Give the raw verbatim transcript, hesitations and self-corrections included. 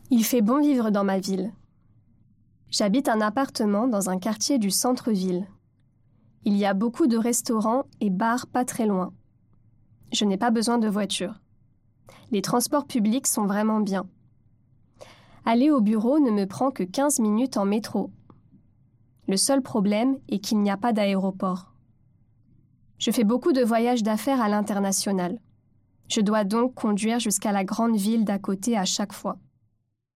Il fait bon vivre dans ma ville. J'habite un appartement dans un quartier du centre-ville. Il y a beaucoup de restaurants et bars pas très loin. Je n'ai pas besoin de voiture. Les transports publics sont vraiment bien. Aller au bureau ne me prend que quinze minutes en métro. Le seul problème est qu'il n'y a pas d'aéroport. Je fais beaucoup de voyages d'affaires à l'international. Je dois donc conduire jusqu'à la grande ville d'à côté à chaque fois.